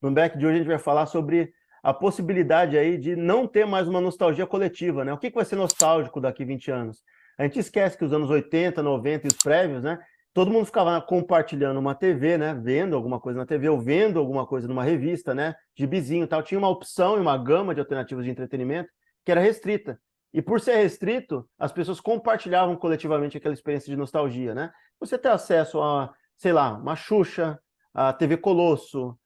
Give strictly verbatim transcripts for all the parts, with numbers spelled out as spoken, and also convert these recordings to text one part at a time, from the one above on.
No Back de hoje a gente vai falar sobre a possibilidade aí de não ter mais uma nostalgia coletiva, né? O que que vai ser nostálgico daqui a vinte anos? A gente esquece que os anos oitenta, noventa e os prévios, né? Todo mundo ficava compartilhando uma T V, né? Vendo alguma coisa na T V ou vendo alguma coisa numa revista, né? Gibizinho e tal. Tinha uma opção e uma gama de alternativas de entretenimento que era restrita. E por ser restrito, as pessoas compartilhavam coletivamente aquela experiência de nostalgia, né? Você ter acesso a, sei lá, uma Xuxa, a T V Colosso,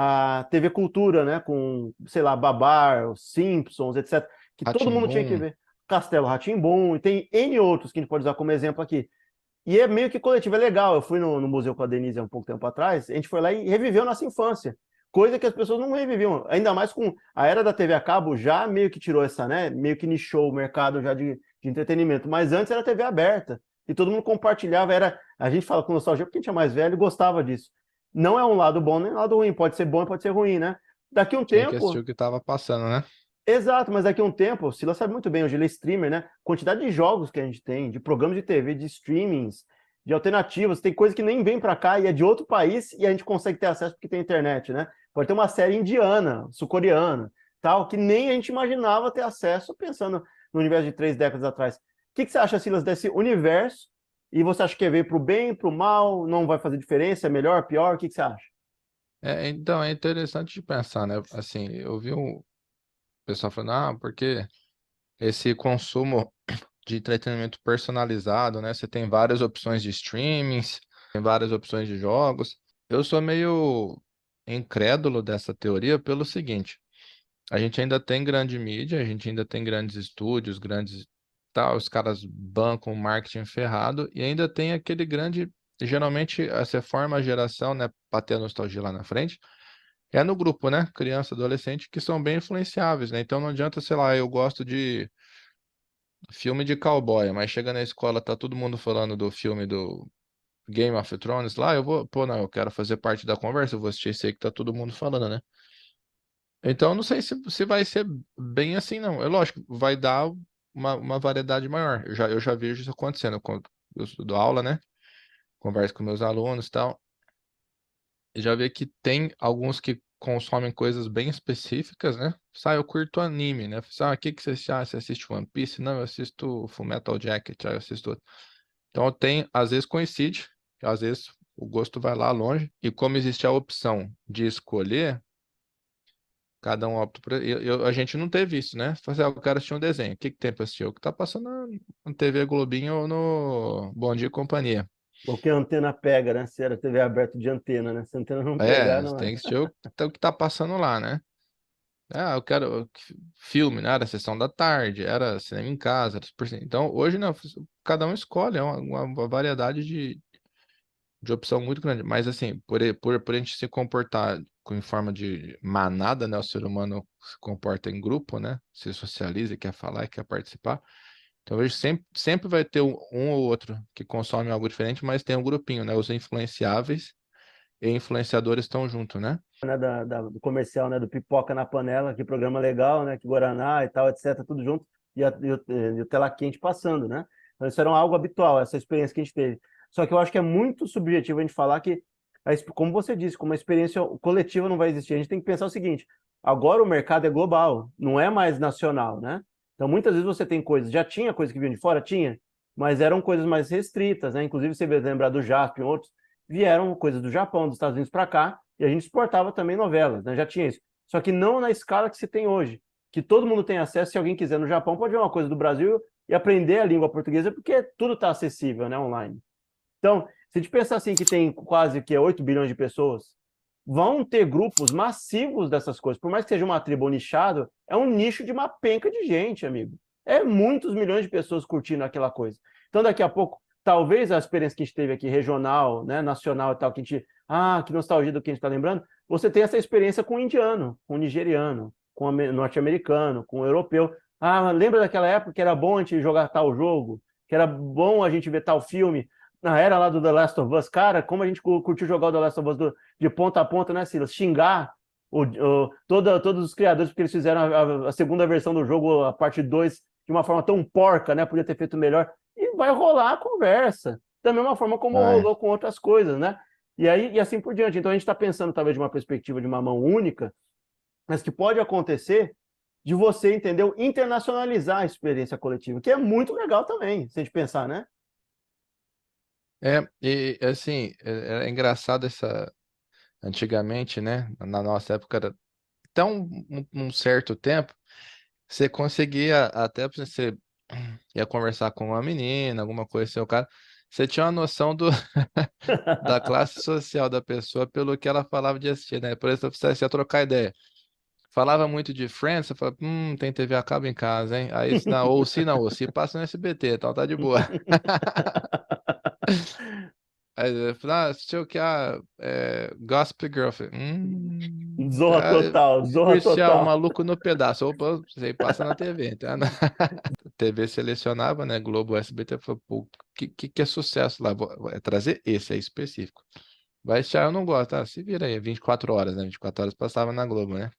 a T V Cultura, né? Com, sei lá, Babar, os Simpsons, etcétera. Que todo mundo tinha que Rá-Tim-Bum. ver. Castelo Rá-Tim-Bum, e tem N outros que a gente pode usar como exemplo aqui. E é meio que coletivo, é legal. Eu fui no, no museu com a Denise há um pouco tempo atrás, a gente foi lá e reviveu nossa infância. Coisa que as pessoas não reviviam. Ainda mais com a era da T V a cabo, já meio que tirou essa, né? Meio que nichou o mercado já de, de entretenimento. Mas antes era T V aberta. E todo mundo compartilhava. Era, a gente fala com nostalgia porque a gente é mais velho e gostava disso. Não é um lado bom nem um lado ruim. Pode ser bom e pode ser ruim, né? Daqui a um Tinha que assistir tempo, o que tava passando, né? exato, mas daqui a um tempo, o Silas sabe muito bem, hoje ele é streamer, né? Quantidade de jogos que a gente tem, de programas de T V, de streamings, de alternativas, tem coisa que nem vem para cá e é de outro país e a gente consegue ter acesso porque tem internet, né? Pode ter uma série indiana, sul-coreana, tal, que nem a gente imaginava ter acesso pensando no universo de três décadas atrás. O que, que você acha, Silas, desse universo? E você acha que veio para o bem, para o mal, não vai fazer diferença, é melhor, pior? O que, que você acha? É, então, é interessante de pensar, né? Assim, eu vi um pessoal falando, ah, porque esse consumo de entretenimento personalizado, né? Você tem várias opções de streamings, tem várias opções de jogos. Eu sou meio incrédulo dessa teoria pelo seguinte: a gente ainda tem grande mídia, a gente ainda tem grandes estúdios, grandes tal, os caras bancam o marketing ferrado e ainda tem aquele grande, geralmente você forma a geração, né, para ter a nostalgia lá na frente. É no grupo, né? Criança, adolescente, que são bem influenciáveis, né? Então não adianta, sei lá, eu gosto de filme de cowboy, mas chega na escola, tá todo mundo falando do filme do Game of Thrones lá, eu vou, pô, não, eu quero fazer parte da conversa, eu vou assistir esse aí que tá todo mundo falando, né? Então eu não sei se, se vai ser bem assim, não. É lógico, vai dar uma, uma variedade maior. Eu já, eu já vejo isso acontecendo. Quando eu dou aula, né? Converso com meus alunos e tal. E já vê que tem alguns que consomem coisas bem específicas, né? Sai, eu curto anime, né? Ah, o que que você assiste? Ah, você assiste One Piece? Não, eu assisto Fullmetal Jacket, ah, eu assisto outro. Então tem, às vezes coincide, às vezes o gosto vai lá longe. E como existe a opção de escolher, cada um opta por. Eu, eu- a gente não teve isso, né? Fazer, ah, eu quero assistir um desenho. O que que tem pra assistir? O que tá passando na, na T V Globinho ou no Bom Dia e Companhia. O que a antena pega, né? Se era T V aberta de antena, né? Se a antena não pegar, É, não é. tem que assistir o, que tá o que tá passando lá, né? Ah, eu quero filme, né? Era sessão da tarde, era cinema em casa, era super... Então, hoje não, cada um escolhe, é uma, uma uma variedade de, de opção muito grande. Mas, assim, por, e- por, por a gente se comportar com, em forma de manada, né? O ser humano se comporta em grupo, né? Se socializa, quer falar, quer participar. Então, eu vejo sempre, sempre vai ter um, um ou outro que consome algo diferente, mas tem um grupinho, né? Os influenciáveis e influenciadores estão junto, né? Né, da, da- do comercial, né, do Pipoca na Panela, que programa legal, né, que Guaraná e tal, etcétera, tudo junto, e, a, e, o, e o tela quente passando, né? Então, isso era algo habitual, essa experiência que a gente teve. Só que eu acho que é muito subjetivo a gente falar que, a exp- como você disse, como a experiência coletiva não vai existir. A gente tem que pensar o seguinte: agora o mercado é global, não é mais nacional, né? Então, muitas vezes você tem coisas, já tinha coisas que vinham de fora? Tinha, mas eram coisas mais restritas, né? Inclusive, você vai lembrar do Jaspion, outros, vieram coisas do Japão, dos Estados Unidos para cá, e a gente exportava também novelas, né? Já tinha isso. Só que não na escala que se tem hoje, que todo mundo tem acesso, se alguém quiser no Japão, pode ver uma coisa do Brasil e aprender a língua portuguesa, porque tudo está acessível, né, online. Então, se a gente pensar assim que tem quase que oito bilhões de pessoas, vão ter grupos massivos dessas coisas. Por mais que seja uma tribo nichado, é um nicho de uma penca de gente, amigo. É muitos milhões de pessoas curtindo aquela coisa. Então, daqui a pouco, talvez a experiência que a gente teve aqui, regional, né, nacional e tal, que a gente. Ah, que nostalgia do que a gente está lembrando. Você tem essa experiência com o indiano, com o nigeriano, com o norte-americano, com o europeu. Ah, lembra daquela época que era bom a gente jogar tal jogo? Que era bom a gente ver tal filme? Na era lá do The Last of Us, cara, como a gente curtiu jogar o The Last of Us do, de ponta a ponta, né, Silas? Xingar o, o, toda, todos os criadores porque eles fizeram a, a, segunda versão do jogo, a parte dois, de uma forma tão porca, né? Podia ter feito melhor. E vai rolar a conversa. Da mesma forma como Vai. rolou com outras coisas, né? E aí, e assim por diante. Então a gente está pensando talvez de uma perspectiva de uma mão única, mas que pode acontecer de você, entendeu, internacionalizar a experiência coletiva, que é muito legal também, se a gente pensar, né? É, e assim, é, é engraçado essa. Antigamente, né? Na nossa época, era até um, um- um certo tempo, você conseguia, até pra você ia conversar com uma menina, alguma coisa assim, o cara, você tinha uma noção do, da classe social da pessoa pelo que ela falava de assistir, né? Por exemplo, você ia trocar ideia. Falava muito de Friends, você fala, hum, tem T V a cabo em casa, hein? Aí, se não, ou se não, ou se passa no S B T, então tá de boa. Aí eu falei, ah, sei o que, ah, é, Gossip Girl. Eu falei, hum, Zorra tá, total, zorra policial, total. maluco no pedaço. Opa, isso aí passa na T V, tá? T V selecionava, né? Globo, S B T, falou, pô, o que, que, que é sucesso lá? Vou, vou- é trazer esse aí específico. Vai achar, eu não gosto. Ah, se vira aí, vinte e quatro horas, né? vinte e quatro horas passava na Globo, né?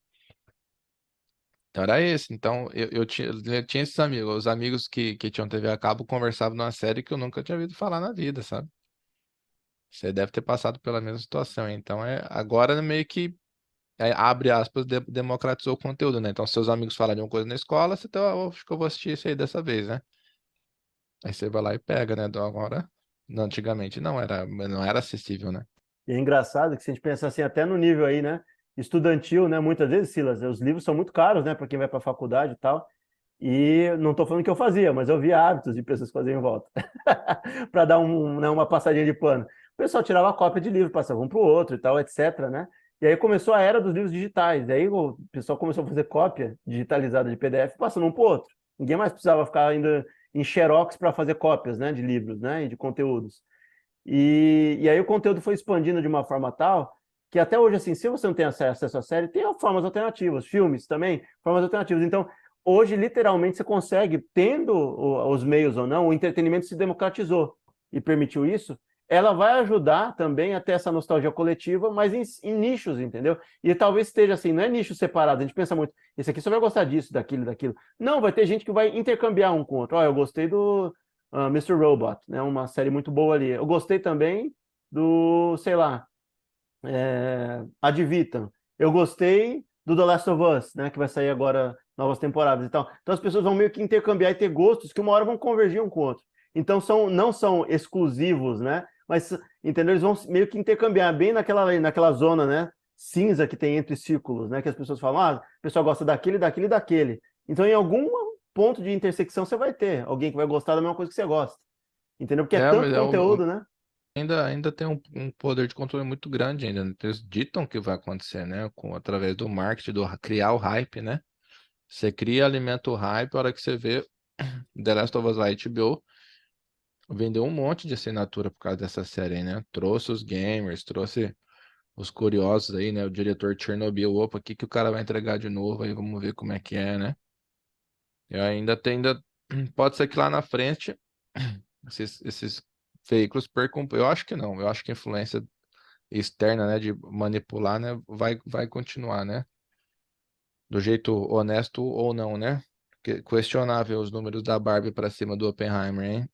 Então era esse. Então eu, eu tinha, eu tinha esses amigos. Os amigos que, que tinham T V a cabo conversavam numa série que eu nunca tinha ouvido falar na vida, sabe? Você deve ter passado pela mesma situação. Então é agora meio que é, abre aspas, de- democratizou o conteúdo, né? Então, se seus amigos falarem uma coisa na escola, você tá, "Ah, acho que eu vou assistir isso aí dessa vez, né? Aí você vai lá e pega, né? Então, agora, não, antigamente não era, não era acessível, né? E é engraçado que se a gente pensar assim, até no nível aí, né, estudantil, né, muitas vezes, Silas, os livros são muito caros, né, para quem vai para a faculdade e tal, e não estou falando que eu fazia, mas eu via hábitos de pessoas que faziam em volta, para dar um, né, uma passadinha de pano. O pessoal tirava cópia de livro, passava um para o outro e tal, etc, né? E aí começou a era dos livros digitais, e aí o pessoal começou a fazer cópia digitalizada de P D F, passando um para o outro. Ninguém mais precisava ficar ainda em xerox para fazer cópias, né, de livros, né, e de conteúdos. E, e aí o conteúdo foi expandindo de uma forma tal que até hoje, assim, se você não tem acesso à série, tem formas alternativas, filmes também, formas alternativas. Então, hoje, literalmente, você consegue, tendo os meios ou não, o entretenimento se democratizou e permitiu isso, ela vai ajudar também a ter essa nostalgia coletiva, mas em, em nichos, entendeu? E talvez esteja assim, não é nicho separado, a gente pensa muito, esse aqui só vai gostar disso, daquilo, daquilo. Não, vai ter gente que vai intercambiar um com o outro. Ó, eu gostei do, uh, mister Robot, né? Uma série muito boa ali. Eu gostei também do, sei lá, é, Ad Vitam. Eu gostei do The Last of Us, né? Que vai sair agora novas temporadas e tal. Então as pessoas vão meio que intercambiar e ter gostos que uma hora vão convergir um com o outro. Então são, não são exclusivos, né? Mas, entendeu? Eles vão meio que intercambiar bem naquela, naquela zona, né? Cinza que tem entre círculos, né? Que as pessoas falam, ah, o pessoal gosta daquele, daquele e daquele. Então, em algum ponto de intersecção, você vai ter alguém que vai gostar da mesma coisa que você gosta. Entendeu? Porque é É, mas tanto é o- conteúdo, né? ainda, ainda tem um, um poder de controle muito grande ainda, né? Eles ditam que vai acontecer, né? Com, através do marketing, do criar o hype, né? Você cria, alimenta o hype, a hora que você vê The Last of Us lá, H B O, vendeu um monte de assinatura por causa dessa série aí, né? Trouxe os gamers, trouxe os curiosos aí, né? O diretor de Chernobyl, opa, o que que o cara vai entregar de novo aí? Vamos ver como é que é, né? E ainda tem, ainda pode ser que lá na frente esses, esses veículos percam. Eu acho que não. Eu acho que a influência externa, né, de manipular, né, vai, vai continuar, né? Do jeito honesto ou não, né? Que- Questionável os números da Barbie para cima do Oppenheimer, hein?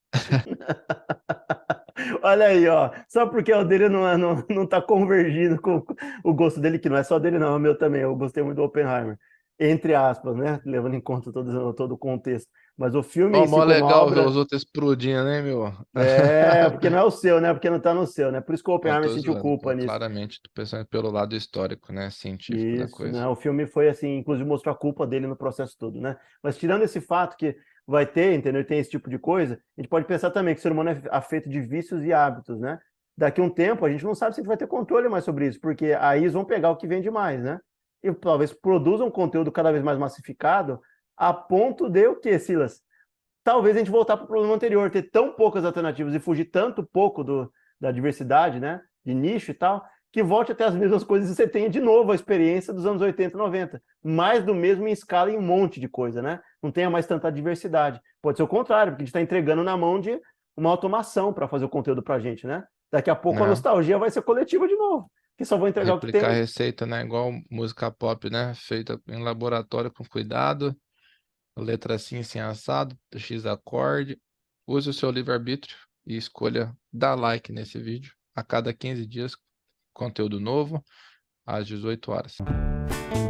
Olha aí, ó. Só porque o dele não, é- não, não tá convergindo com o gosto dele, que não é só dele, não, é o meu também. Eu gostei muito do Oppenheimer. Entre aspas, né? Levando em conta todo, todo o contexto. Mas o filme Ó, em si, mó como legal ver obra, os outros explodindo, né, meu? é porque não é o seu, né? Porque não tá no seu, né? Por isso que o Não, Oppenheimer tô sentiu zoando. culpa Tô, nisso. claramente, tô pensando pelo lado histórico, né, científico da Isso, coisa. né? O filme foi assim, inclusive mostrou a culpa dele no processo todo, né? Mas tirando esse fato que vai ter, entendeu? Tem esse tipo de coisa, a gente pode pensar também que o ser humano é afeito de vícios e hábitos, né? Daqui a um tempo a gente não sabe se a gente vai ter controle mais sobre isso, porque aí eles vão pegar o que vende mais, né? E talvez produzam um conteúdo cada vez mais massificado, a ponto de o quê, Silas? Talvez a gente voltar para o problema anterior, ter tão poucas alternativas e fugir tanto pouco do, da diversidade, né? De nicho e tal, que volte até as mesmas coisas e você tenha de novo a experiência dos anos oitenta e noventa. Mais do mesmo em escala em um monte de coisa, né? Não tenha mais tanta diversidade. Pode ser o contrário, porque a gente está entregando na mão de uma automação para fazer o conteúdo para a gente, né? Daqui a pouco a Né? nostalgia vai ser coletiva de novo, que só vou entregar o que Replicar a tem. receita, né? Igual música pop, né? Feita em laboratório com cuidado, letra assim, assim, assado, X acorde. Use o seu livre-arbítrio e escolha dar like nesse vídeo a cada quinze dias. conteúdo novo às dezoito horas.